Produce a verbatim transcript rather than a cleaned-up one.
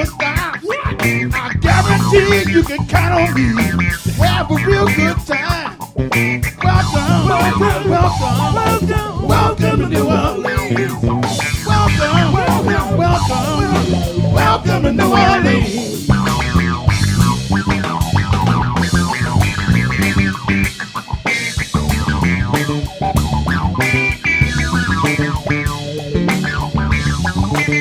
never stop. I guarantee you can count on me to have a real good time. Welcome, welcome, welcome.